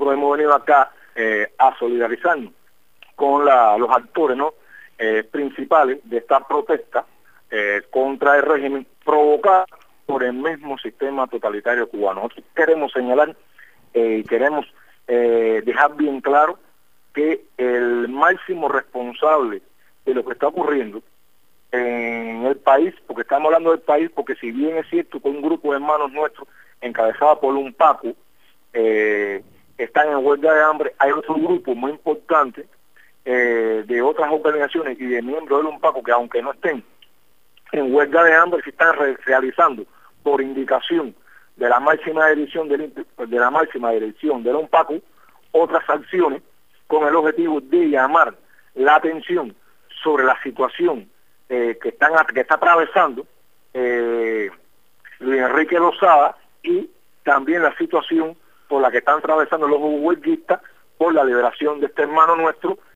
nosotros hemos venido acá a solidarizarnos con los actores, ¿no? Principales de esta protesta contra el régimen provocada por el mismo sistema totalitario cubano. Nosotros queremos señalar y queremos dejar bien claro que el máximo responsable de lo que está ocurriendo en el país, porque estamos hablando del país, porque si bien es cierto que un grupo de hermanos nuestros, encabezado por un Paco, están en huelga de hambre, hay otro grupo muy importante de otras organizaciones y de miembros del UNPACO que aunque no estén en huelga de hambre, se están realizando por indicación de la máxima dirección del UNPACO otras acciones con el objetivo de llamar la atención sobre la situación que está atravesando Luis Enrique Lozada y también la situación por la que están atravesando los huelguistas por la liberación de este hermano nuestro